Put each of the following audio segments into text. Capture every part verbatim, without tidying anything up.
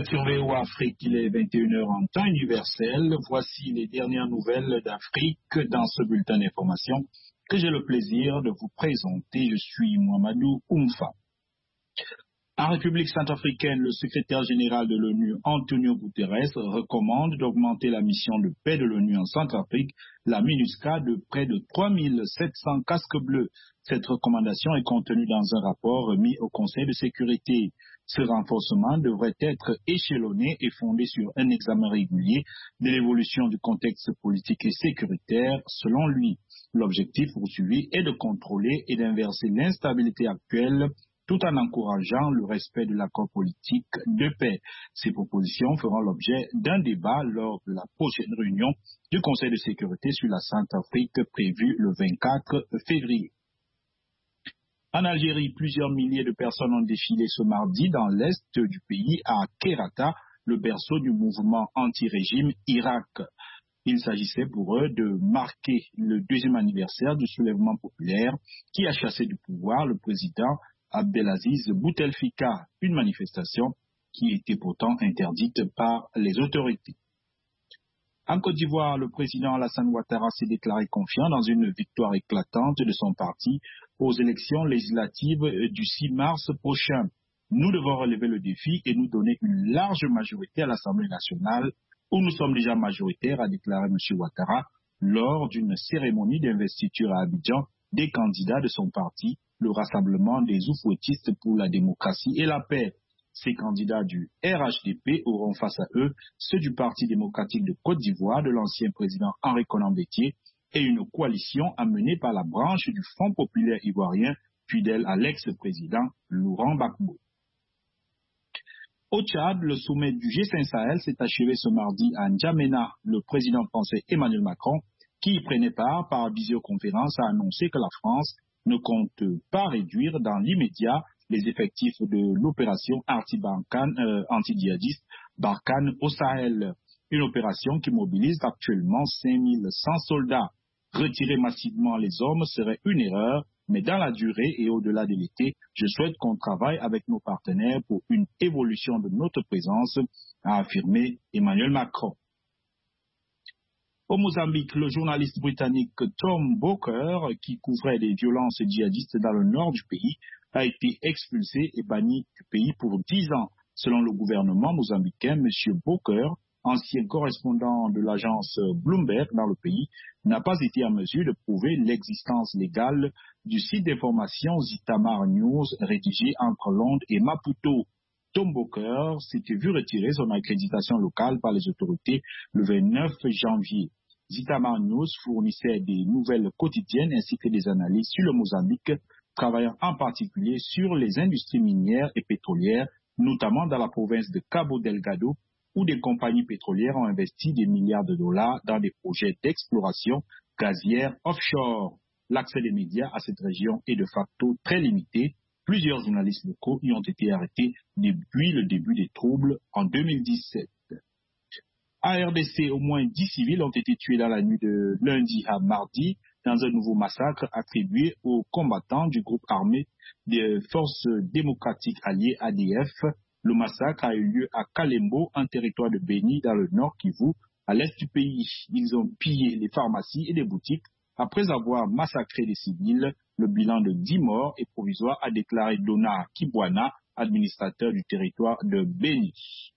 êtes sur V O A Afrique, il est vingt et une heures en temps universel. Voici les dernières nouvelles d'Afrique dans ce bulletin d'information que j'ai le plaisir de vous présenter. Je suis Mouamadou Oumfa. En République centrafricaine, le secrétaire général de l'ONU, Antonio Guterres, recommande d'augmenter la mission de paix de l'ONU en Centrafrique, la MINUSCA, de près de trois mille sept cents casques bleus. Cette recommandation est contenue dans un rapport remis au Conseil de sécurité. Ce renforcement devrait être échelonné et fondé sur un examen régulier de l'évolution du contexte politique et sécuritaire. Selon lui, l'objectif poursuivi est de contrôler et d'inverser l'instabilité actuelle tout en encourageant le respect de l'accord politique de paix. Ces propositions feront l'objet d'un débat lors de la prochaine réunion du Conseil de sécurité sur la Centrafrique prévue le vingt-quatre février. En Algérie, plusieurs milliers de personnes ont défilé ce mardi dans l'est du pays à Kerata, le berceau du mouvement anti-régime Irak. Il s'agissait pour eux de marquer le deuxième anniversaire du soulèvement populaire qui a chassé du pouvoir le président Abdelaziz Bouteflika, une manifestation qui était pourtant interdite par les autorités. En Côte d'Ivoire, le président Alassane Ouattara s'est déclaré confiant dans une victoire éclatante de son parti aux élections législatives du six mars prochain. Nous devons relever le défi et nous donner une large majorité à l'Assemblée nationale où nous sommes déjà majoritaires, a déclaré M. Ouattara lors d'une cérémonie d'investiture à Abidjan des candidats de son parti, le Rassemblement des Oufouettistes pour la démocratie et la paix. Ces candidats du R H D P auront face à eux ceux du Parti démocratique de Côte d'Ivoire de l'ancien président Henri Konan Bédié et une coalition amenée par la branche du Front populaire ivoirien fidèle à l'ex-président Laurent Gbagbo. Au Tchad, le sommet du G cinq Sahel s'est achevé ce mardi à N'Djamena. Le président français Emmanuel Macron, qui y prenait part par visioconférence, a annoncé que la France ne compte pas réduire dans l'immédiat les effectifs de l'opération anti-Barkhane, euh, anti-djihadiste Barkhane au Sahel. Une opération qui mobilise actuellement cinq mille cent soldats. Retirer massivement les hommes serait une erreur, mais dans la durée et au-delà de l'été, je souhaite qu'on travaille avec nos partenaires pour une évolution de notre présence, a affirmé Emmanuel Macron. Au Mozambique, le journaliste britannique Tom Boker, qui couvrait les violences djihadistes dans le nord du pays, a été expulsé et banni du pays pour dix ans. Selon le gouvernement mozambicain, M. Boker, ancien correspondant de l'agence Bloomberg dans le pays, n'a pas été en mesure de prouver l'existence légale du site d'information Zitamar News rédigé entre Londres et Maputo. Tom Boker s'était vu retirer son accréditation locale par les autorités le vingt-neuf janvier. Zitamar News fournissait des nouvelles quotidiennes ainsi que des analyses sur le Mozambique, travaillant en particulier sur les industries minières et pétrolières, notamment dans la province de Cabo Delgado, où des compagnies pétrolières ont investi des milliards de dollars dans des projets d'exploration gazière offshore. L'accès des médias à cette région est de facto très limité. Plusieurs journalistes locaux y ont été arrêtés depuis le début des troubles en deux mille dix-sept. À R D C, au moins dix civils ont été tués dans la nuit de lundi à mardi dans un nouveau massacre attribué aux combattants du groupe armé des Forces démocratiques alliées A D F. Le massacre a eu lieu à Kalembo, un territoire de Béni dans le nord Kivu, à l'est du pays. Ils ont pillé les pharmacies et les boutiques après avoir massacré des civils. Le bilan de dix morts est provisoire, a déclaré Donna Kibwana, administrateur du territoire de Béni.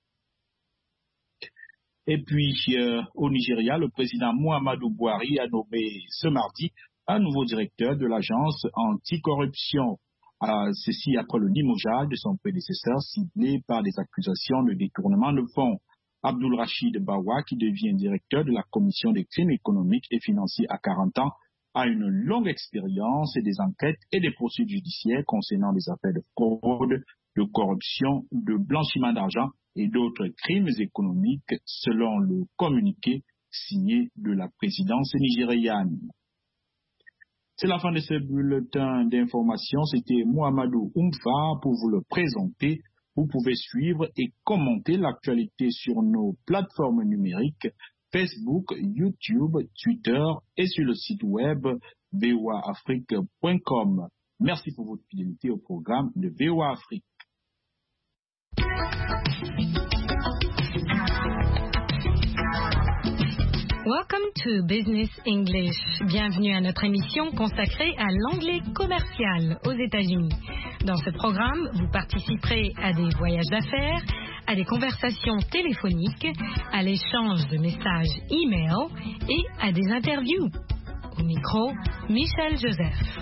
Et puis, euh, au Nigeria, le président Muhammadu Buhari a nommé ce mardi un nouveau directeur de l'agence anticorruption. Euh, ceci après le limogeage de son prédécesseur ciblé par des accusations de détournement de fonds. Abdul Rachid Bawa, qui devient directeur de la commission des crimes économiques et financiers à quarante ans, a une longue expérience et des enquêtes et des poursuites judiciaires concernant des affaires de fraude, de corruption, de blanchiment d'argent et d'autres crimes économiques, selon le communiqué signé de la présidence nigériane. C'est la fin de ce bulletin d'information. C'était Mouamadou Oumfa pour vous le présenter. Vous pouvez suivre et commenter l'actualité sur nos plateformes numériques Facebook, YouTube, Twitter et sur le site web v o a afrique point com. Merci pour votre fidélité au programme de V O A Afrique. Welcome to Business English. Bienvenue à notre émission consacrée à l'anglais commercial aux États-Unis. Dans ce programme, vous participerez à des voyages d'affaires, à des conversations téléphoniques, à l'échange de messages e-mail et à des interviews. Au micro, Michel Joseph.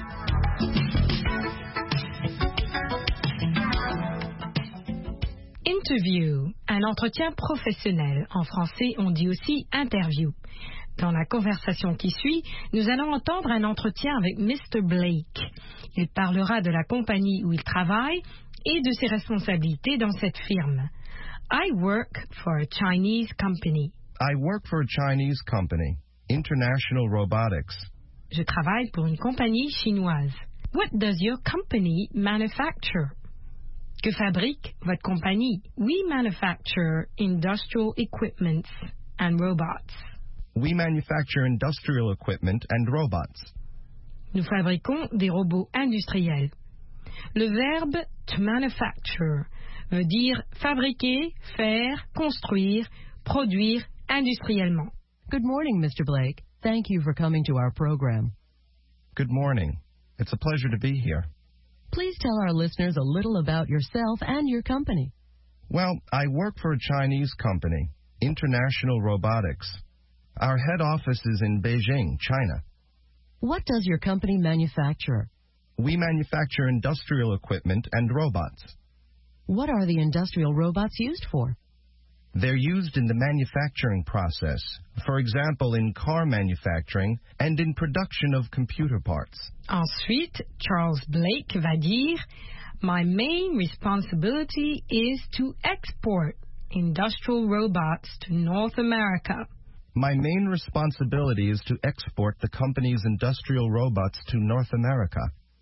Interview, un entretien professionnel. En français, on dit aussi interview. Dans la conversation qui suit, nous allons entendre un entretien avec mister Blake. Il parlera de la compagnie où il travaille et de ses responsabilités dans cette firme. I work for a Chinese company. I work for a Chinese company, International Robotics. Je travaille pour une compagnie chinoise. What does your company manufacture? Que fabrique votre compagnie? We manufacture industrial equipment and robots. We manufacture industrial equipment and robots. Nous fabriquons des robots industriels. Le verbe to manufacture veut dire fabriquer, faire, construire, produire industriellement. Good morning, mister Blake. Thank you for coming to our program. Good morning. It's a pleasure to be here. Please tell our listeners a little about yourself and your company. Well, I work for a Chinese company, International Robotics. Our head office is in Beijing, China. What does your company manufacture? We manufacture industrial equipment and robots. What are the industrial robots used for? They're used in the manufacturing process, for example, in car manufacturing and in production of computer parts. Ensuite, Charles Blake va dire, My main responsibility is to export industrial robots to North America. My main responsibility is to export the company's industrial robots to North America.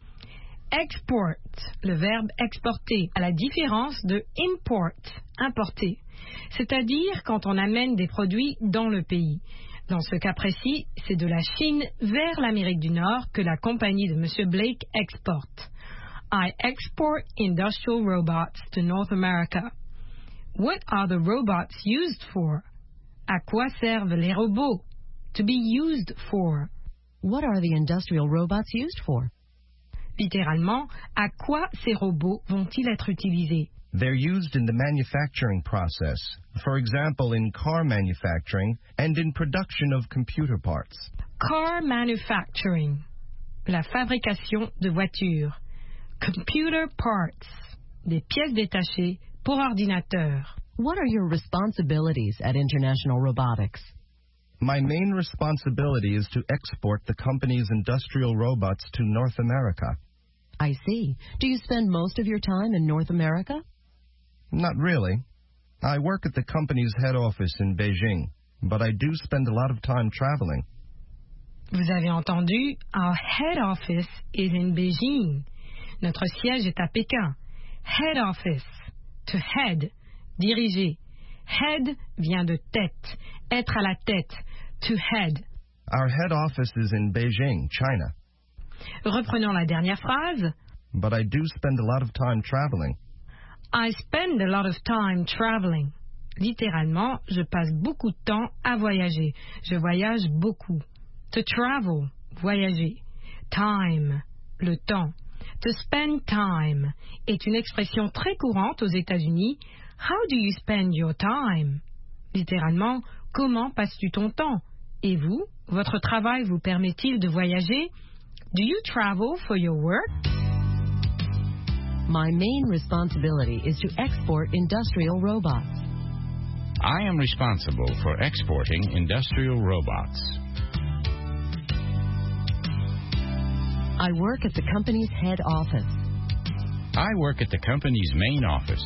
Export, le verbe exporter, à la différence de import, importer, c'est-à-dire quand on amène des produits dans le pays. Dans ce cas précis, c'est de la Chine vers l'Amérique du Nord que la compagnie de mister Blake exporte. I export industrial robots to North America. What are the robots used for? À quoi servent les robots? To be used for. What are the industrial robots used for? Littéralement, à quoi ces robots vont-ils être utilisés? They're used in the manufacturing process, for example, in car manufacturing and in production of computer parts. Car manufacturing, la fabrication de voitures. Computer parts, des pièces détachées pour ordinateur. What are your responsibilities at International Robotics? My main responsibility is to export the company's industrial robots to North America. I see. Do you spend most of your time in North America? Not really. I work at the company's head office in Beijing, but I do spend a lot of time traveling. Vous avez entendu, our head office is in Beijing. Notre siège est à Pékin. Head office, to head, diriger. Head vient de tête, être à la tête, to head. Our head office is in Beijing, China. Reprenons la dernière phrase. But I do spend a lot of time traveling. I spend a lot of time traveling. Littéralement, je passe beaucoup de temps à voyager. Je voyage beaucoup. To travel, voyager. Time, le temps. To spend time est une expression très courante aux États-Unis. How do you spend your time? Littéralement, comment passes-tu ton temps? Et vous, votre travail vous permet-il de voyager? Do you travel for your work? My main responsibility is to export industrial robots. I am responsible for exporting industrial robots. I work at the company's head office. I work at the company's main office.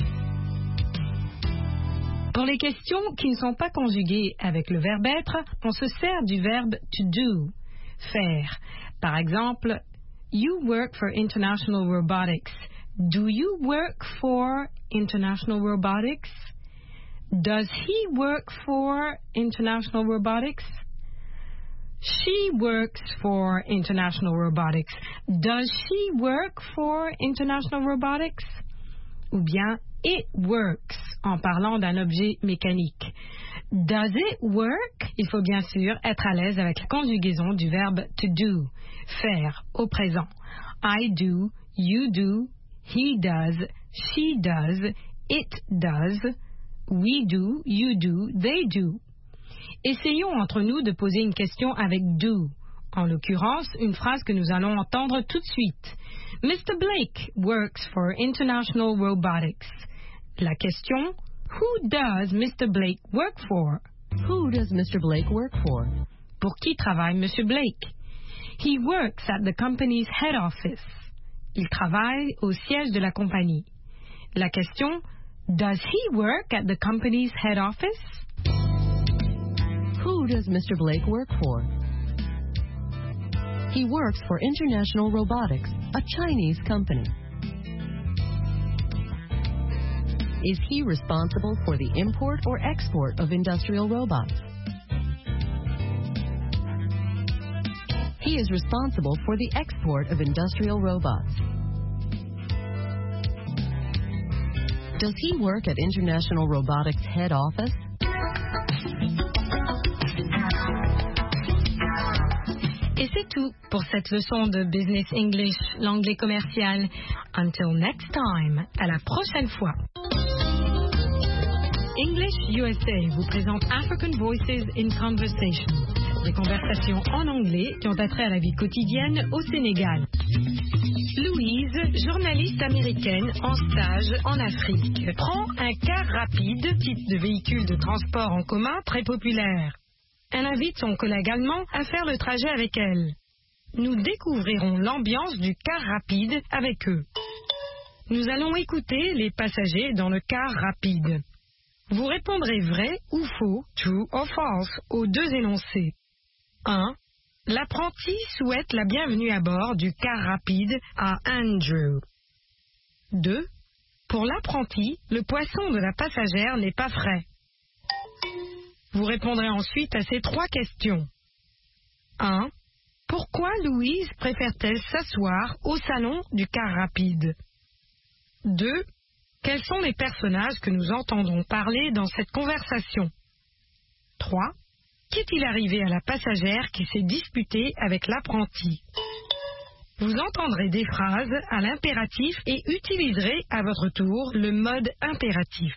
Pour les questions qui ne sont pas conjuguées avec le verbe être, on se sert du verbe to do, faire. Par exemple, you work for International Robotics. Do you work for International Robotics? Does he work for International Robotics? She works for International Robotics. Does she work for International Robotics? Ou bien, It works en parlant d'un objet mécanique. Does it work? Il faut bien sûr être à l'aise avec la conjugaison du verbe to do, faire au présent. I do, you do, he does, she does, it does, we do, you do, they do. Essayons entre nous de poser une question avec do. En l'occurrence, une phrase que nous allons entendre tout de suite. Mister Blake works for International Robotics. La question, who does Mister Blake work for? Who does Mister Blake work for? Pour qui travaille Monsieur Blake? He works at the company's head office. Il travaille au siège de la compagnie. La question, does he work at the company's head office? Who does Mister Blake work for? He works for International Robotics, a Chinese company. Is he responsible for the import or export of industrial robots? He is responsible for the export of industrial robots. Does he work at International Robotics head office? Et c'est tout pour cette leçon de Business English, l'anglais commercial. Until next time, à la prochaine fois. English U S A vous présente African Voices in Conversation, des conversations en anglais qui ont attrait à la vie quotidienne au Sénégal. Louise, journaliste américaine en stage en Afrique, prend un car rapide, type de véhicule de transport en commun très populaire. Elle invite son collègue allemand à faire le trajet avec elle. Nous découvrirons l'ambiance du car rapide avec eux. Nous allons écouter les passagers dans le car rapide. Vous répondrez vrai ou faux, true or false, aux deux énoncés. un. L'apprenti souhaite la bienvenue à bord du car rapide à Andrew. deux. Pour l'apprenti, le poisson de la passagère n'est pas frais. Vous répondrez ensuite à ces trois questions. un. Pourquoi Louise préfère-t-elle s'asseoir au salon du car rapide? deux. Quels sont les personnages que nous entendons parler dans cette conversation? trois. Qu'est-il arrivé à la passagère qui s'est disputée avec l'apprenti? Vous entendrez des phrases à l'impératif et utiliserez à votre tour le mode impératif.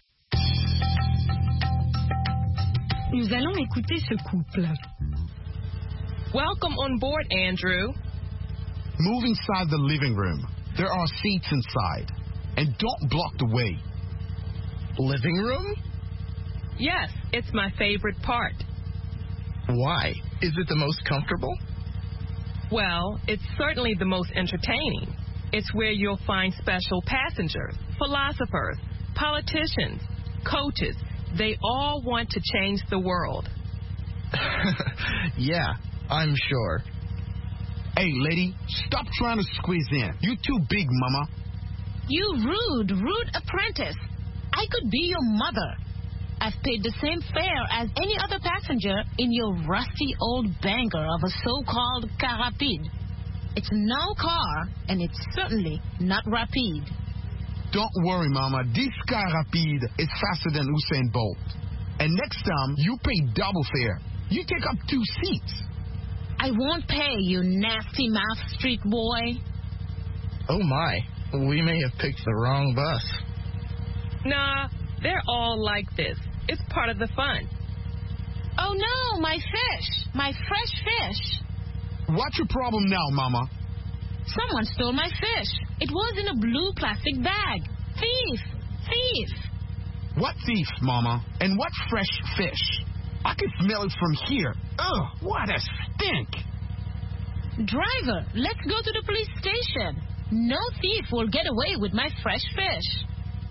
Nous allons écouter ce couple. Welcome on board, Andrew. Move inside the living room. There are seats inside. And don't block the way. Living room? Yes, it's my favorite part. Why? Is it the most comfortable? Well, it's certainly the most entertaining. It's where you'll find special passengers, philosophers, politicians, coaches. They all want to change the world. Yeah, I'm sure. Hey, lady, stop trying to squeeze in. You're too big, mama. You rude, rude apprentice. I could be your mother. I've paid the same fare as any other passenger in your rusty old banker of a so-called car rapide. It's no car, and it's certainly not rapide. Don't worry, mama. This car rapide is faster than Usain Bolt. And next time, you pay double fare. You take up two seats. I won't pay, you nasty mouth street boy. Oh, my. We may have picked the wrong bus. Nah, they're all like this. It's part of the fun. Oh, no, my fish. My fresh fish. What's your problem now, mama? Someone stole my fish. It was in a blue plastic bag. Thief! Thief! What thief, mama? And what fresh fish? I can smell it from here. Ugh, what a stink! Driver, let's go to the police station. No thief will get away with my fresh fish.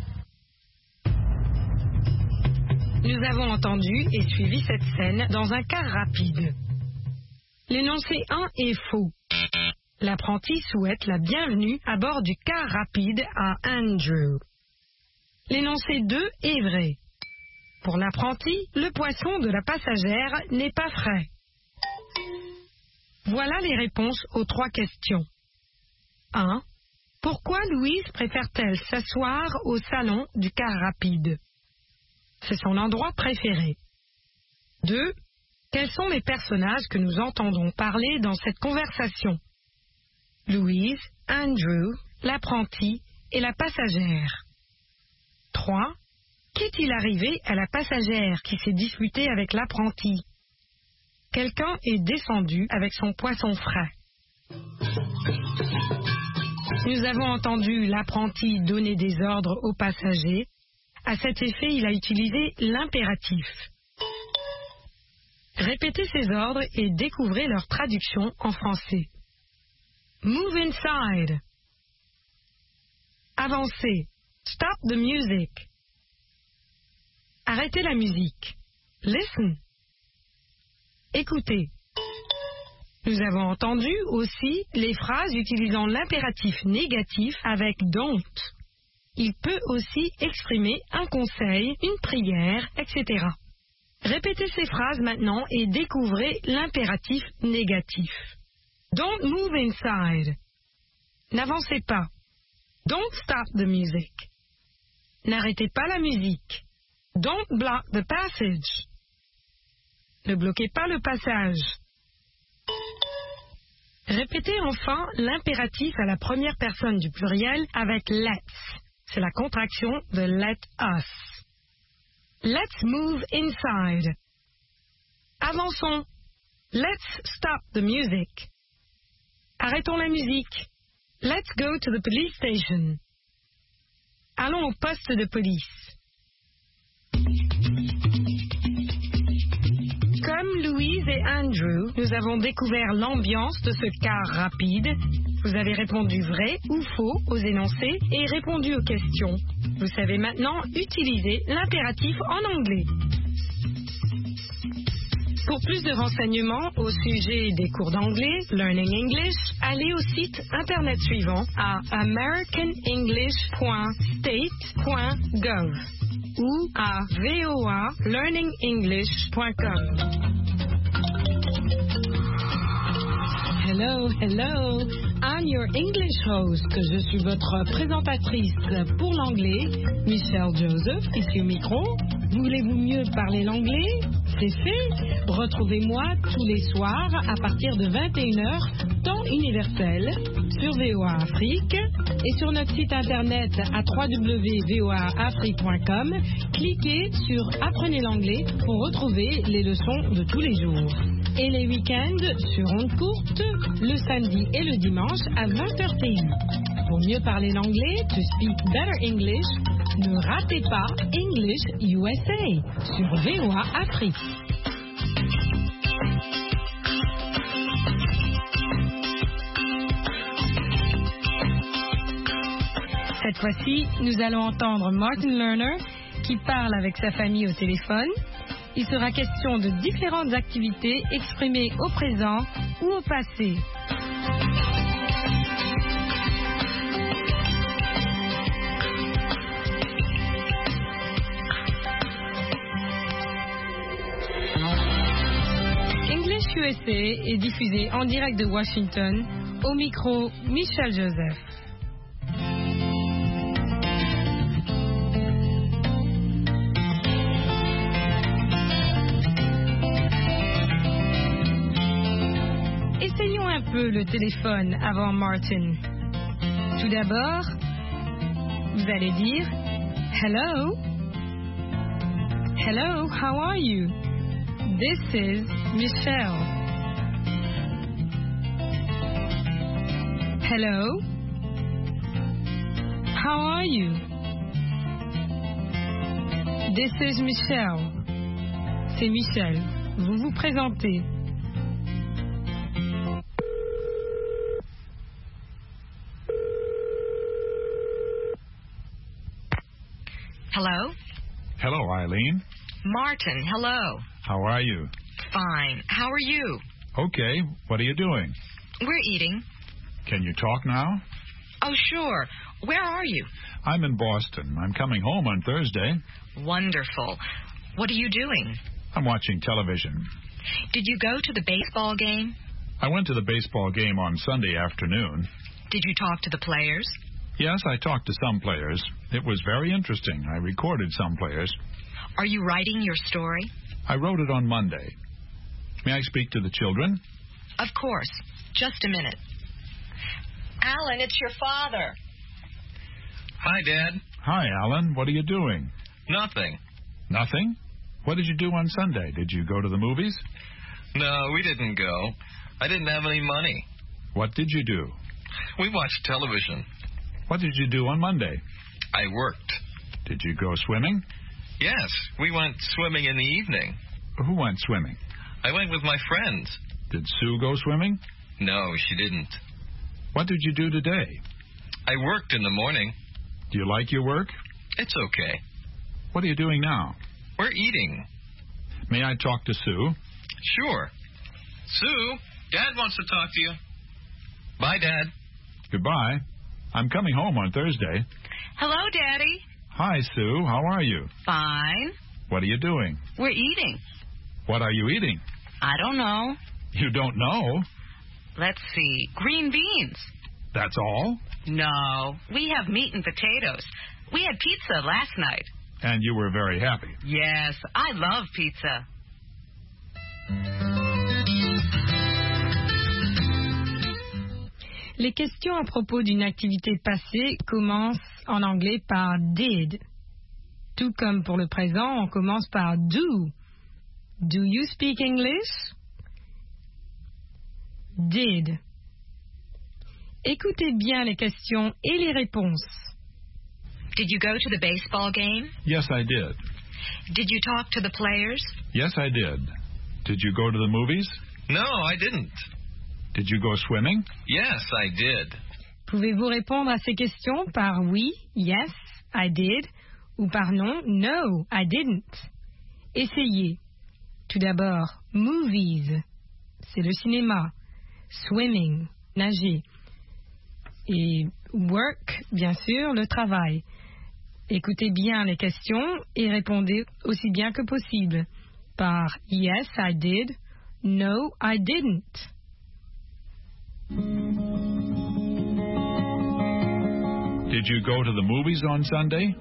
Nous avons entendu et suivi cette scène dans un car rapide. L'énoncé un est faux. L'apprenti souhaite la bienvenue à bord du car rapide à Andrew. L'énoncé deux est vrai. Pour l'apprenti, le poisson de la passagère n'est pas frais. Voilà les réponses aux trois questions. un. Pourquoi Louise préfère-t-elle s'asseoir au salon du car rapide? C'est son endroit préféré. deux. Quels sont les personnages que nous entendons parler dans cette conversation? Louise, Andrew, l'apprenti et la passagère. trois. Qu'est-il arrivé à la passagère qui s'est disputée avec l'apprenti? Quelqu'un est descendu avec son poisson frais. Nous avons entendu l'apprenti donner des ordres aux passagers. À cet effet, il a utilisé l'impératif. Répétez ces ordres et découvrez leur traduction en français. Move inside. Avancez. Stop the music. Arrêtez la musique. Listen. Écoutez. Nous avons entendu aussi les phrases utilisant l'impératif négatif avec don't. Il peut aussi exprimer un conseil, une prière, et cetera. Répétez ces phrases maintenant et découvrez l'impératif négatif. Don't move inside. N'avancez pas. Don't stop the music. N'arrêtez pas la musique. Don't block the passage. Ne bloquez pas le passage. Répétez enfin l'impératif à la première personne du pluriel avec let's. C'est la contraction de let us. Let's move inside. Avançons. Let's stop the music. Arrêtons la musique. Let's go to the police station. Allons au poste de police. Comme Louise et Andrew, nous avons découvert l'ambiance de ce car rapide. Vous avez répondu vrai ou faux aux énoncés et répondu aux questions. Vous savez maintenant utiliser l'impératif en anglais. Pour plus de renseignements au sujet des cours d'anglais, Learning English, allez au site internet suivant à american english point state point gov ou à v o a learning english point com. Hello, hello, I'm your English host. Je suis votre présentatrice pour l'anglais, Michelle Joseph, ici au micro. Voulez-vous mieux parler l'anglais? C'est fait. Retrouvez-moi tous les soirs à partir de vingt et une heures, temps universel, sur V O A Afrique et sur notre site internet à w w w point v o a afrique point com. Cliquez sur Apprenez l'anglais pour retrouver les leçons de tous les jours. Et les week-ends sur ondes courtes, le samedi et le dimanche à vingt heures T U. Pour mieux parler l'anglais, to speak better English, ne ratez pas English U S A sur V O A Afrique. Cette fois-ci, nous allons entendre Martin Lerner qui parle avec sa famille au téléphone. Il sera question de différentes activités exprimées au présent ou au passé. English U S A est diffusé en direct de Washington. Au micro, Michelle Joseph. Essayons un peu le téléphone avant Martin. Tout d'abord, vous allez dire Hello. Hello, how are you? This is Michelle. Hello. How are you? This is Michelle. C'est Michel. Vous vous présentez. Hello? Hello, Eileen. Martin, hello. How are you? Fine. How are you? Okay. What are you doing? We're eating. Can you talk now? Oh, sure. Where are you? I'm in Boston. I'm coming home on Thursday. Wonderful. What are you doing? I'm watching television. Did you go to the baseball game? I went to the baseball game on Sunday afternoon. Did you talk to the players? Yes, I talked to some players. It was very interesting. I recorded some players. Are you writing your story? I wrote it on Monday. May I speak to the children? Of course. Just a minute. Alan, it's your father. Hi, Dad. Hi, Alan. What are you doing? Nothing. Nothing? What did you do on Sunday? Did you go to the movies? No, we didn't go. I didn't have any money. What did you do? We watched television. What did you do on Monday? I worked. Did you go swimming? Yes, we went swimming in the evening. Who went swimming? I went with my friends. Did Sue go swimming? No, she didn't. What did you do today? I worked in the morning. Do you like your work? It's okay. What are you doing now? We're eating. May I talk to Sue? Sure. Sue, Dad wants to talk to you. Bye, Dad. Goodbye. I'm coming home on Thursday. Hello, Daddy. Hi, Sue. How are you? Fine. What are you doing? We're eating. What are you eating? I don't know. You don't know? Let's see. Green beans. That's all? No. We have meat and potatoes. We had pizza last night. And you were very happy. Yes, I love pizza. Les questions à propos d'une activité passée commencent en anglais par did. Tout comme pour le présent, on commence par do. Do you speak English? Did. Écoutez bien les questions et les réponses. Did you go to the baseball game? Yes, I did. Did you talk to the players? Yes, I did. Did you go to the movies? No, I didn't. Did you go swimming? Yes, I did. Pouvez-vous répondre à ces questions par oui, yes, I did, ou par non, no, I didn't? Essayez. Tout d'abord, movies, c'est le cinéma. Swimming, nager. Et work, bien sûr, le travail. Écoutez bien les questions et répondez aussi bien que possible par yes, I did, no, I didn't. Did you go to the movies on Sunday?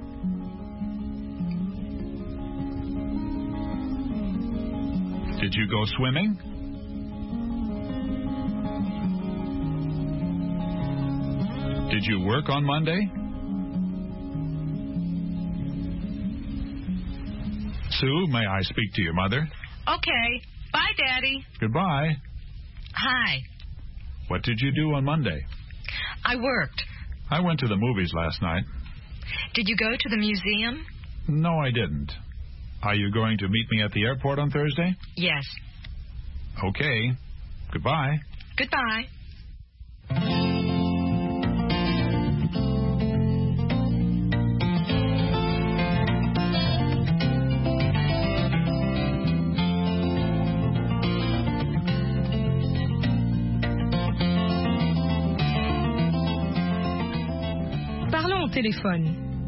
Did you go swimming? Did you work on Monday? Sue, may I speak to your mother? Okay. Bye, Daddy. Goodbye. Hi. What did you do on Monday? I worked. I went to the movies last night. Did you go to the museum? No, I didn't. Are you going to meet me at the airport on Thursday? Yes. Okay. Goodbye. Goodbye. Téléphone.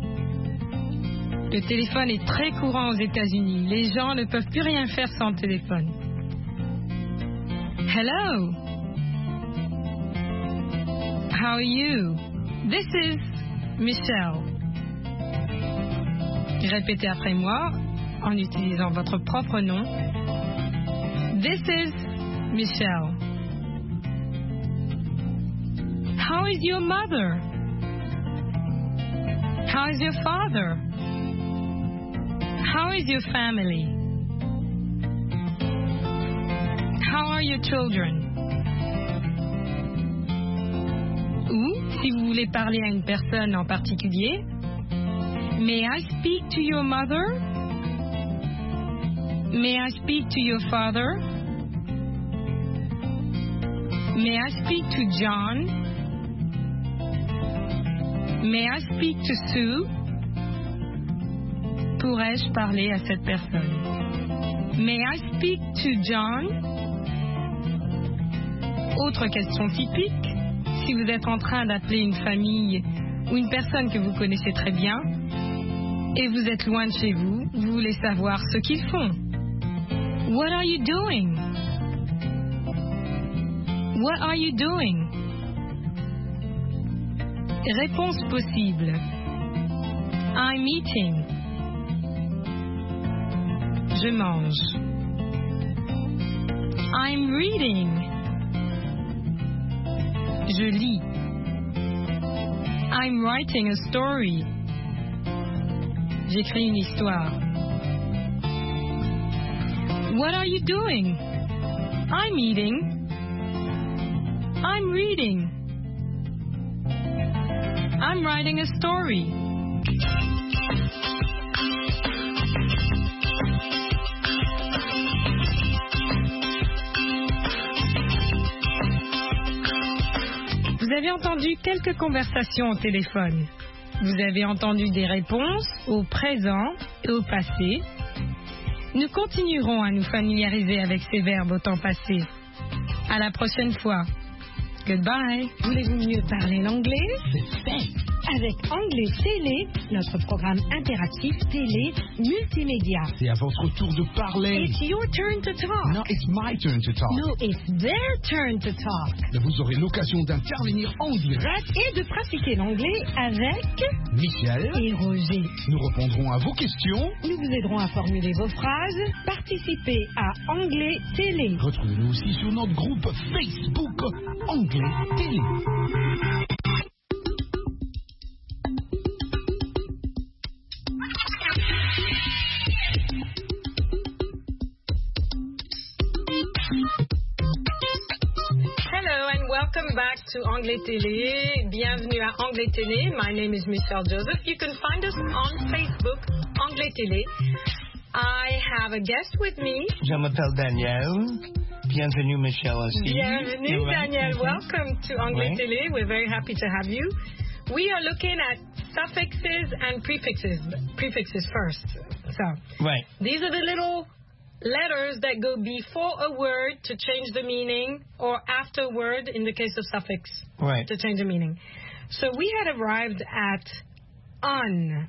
Le téléphone est très courant aux États-Unis. Les gens ne peuvent plus rien faire sans téléphone. Hello. How are you? This is Michelle. Répétez après moi en utilisant votre propre nom. This is Michelle. How is your mother? How is your father? How is your family? How are your children? Ou, si vous voulez parler à une personne en particulier, may I speak to your mother? May I speak to your father? May I speak to John? May I speak to Sue? Pourrais-je parler à cette personne? May I speak to John? Autre question typique, si vous êtes en train d'appeler une famille ou une personne que vous connaissez très bien et vous êtes loin de chez vous, vous voulez savoir ce qu'ils font. What are you doing? What are you doing? Réponse possible. I'm eating. Je mange. I'm reading. Je lis. I'm writing a story. J'écris une histoire. What are you doing? I'm eating. I'm reading. I'm writing a story. Vous avez entendu quelques conversations au téléphone. Vous avez entendu des réponses au présent et au passé. Nous continuerons à nous familiariser avec ces verbes au temps passé. À la prochaine fois. Goodbye. Voulez-vous mieux parler l'anglais? C'est fait. Avec Anglais Télé, notre programme interactif télé multimédia. C'est à votre tour de parler. It's your turn to talk. No, it's my turn to talk. No, it's their turn to talk. Vous aurez l'occasion d'intervenir en direct et de pratiquer l'anglais avec Michel et Roger. Nous répondrons à vos questions. Nous vous aiderons à formuler vos phrases. Participez à Anglais Télé. Retrouvez-nous aussi sur notre groupe Facebook Anglais Télé. Welcome back to Anglais Télé. Bienvenue à Anglais Télé. My name is Michelle Joseph. You can find us on Facebook, Anglais Télé. I have a guest with me. Je m'appelle Daniel. Bienvenue, Michelle aussi. Bienvenue, Daniel. Welcome to Anglais oui. Télé. We're very happy to have you. We are looking at suffixes and prefixes. Prefixes first. So, right. These are the little letters that go before a word to change the meaning, or after a word in the case of suffix right. to change the meaning. So we had arrived at un.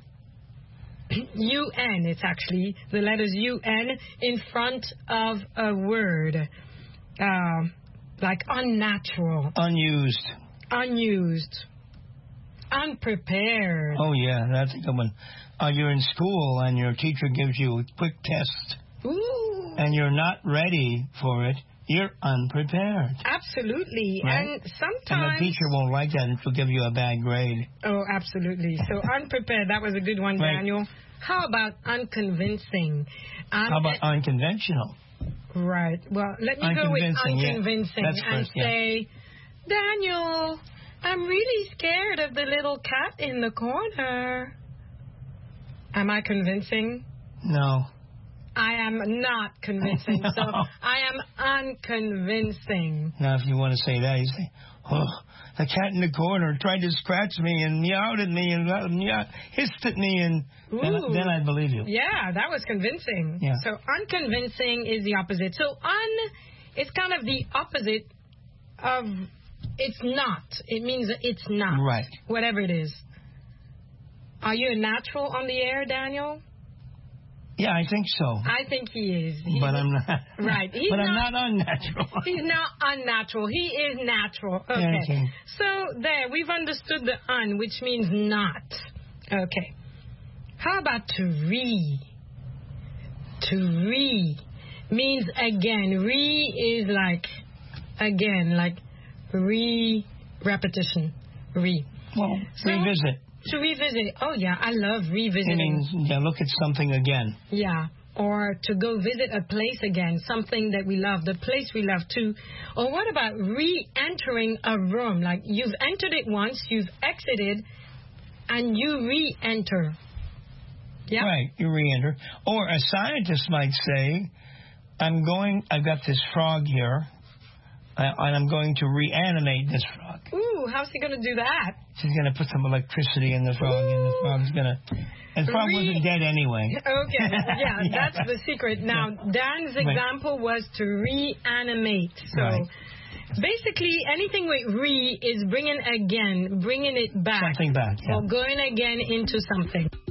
U N, it's actually the letters U N in front of a word. Uh, like unnatural. Unused. Unused. Unprepared. Oh, yeah, that's a good one. Uh, you're in school and your teacher gives you a quick test. Ooh. And you're not ready for it, you're unprepared. Absolutely. Right? And sometimes... And the teacher won't like that and she'll give you a bad grade. Oh, absolutely. So unprepared, that was a good one, right. Daniel. How about unconvincing? Um, How about unconventional? Right. Well, let me go with unconvincing yeah. and first, say, yeah. Daniel, I'm really scared of the little cat in the corner. Am I convincing? No. I am not convincing. no. So I am unconvincing. Now, if you want to say that, you say, oh, the cat in the corner tried to scratch me and meowed at me and meow, hissed at me, and then, then I'd believe you. Yeah, that was convincing. Yeah. So unconvincing is the opposite. So un is kind of the opposite of it's not. It means it's not. Right. Whatever it is. Are you a natural on the air, Daniel? Yeah, I think so. I think he is. He's but I'm not. Right. He's but not, I'm not unnatural. He's not unnatural. He is natural. Okay. okay. So there, we've understood the un, which means not. Okay. How about to re? To re means again. Re is like again, like re repetition. Re. Well, so, revisit. To revisit. Oh, yeah, I love revisiting. It means, yeah, look at something again. Yeah, or to go visit a place again, something that we love, the place we love too. Or what about re-entering a room? Like you've entered it once, you've exited, and you re-enter. Yeah? Right, you re-enter. Or a scientist might say, I'm going, I've got this frog here, uh, and I'm going to reanimate this frog. Ooh, how's he going to do that? She's going to put some electricity in the frog, Ooh. and the frog's going to... And the frog Re- wasn't dead anyway. Okay, yeah, yeah, that's the secret. Now, Dan's example right. was to reanimate. So, right. basically, anything with re is bringing again, bringing it back. Something back, yeah. Or going again into something.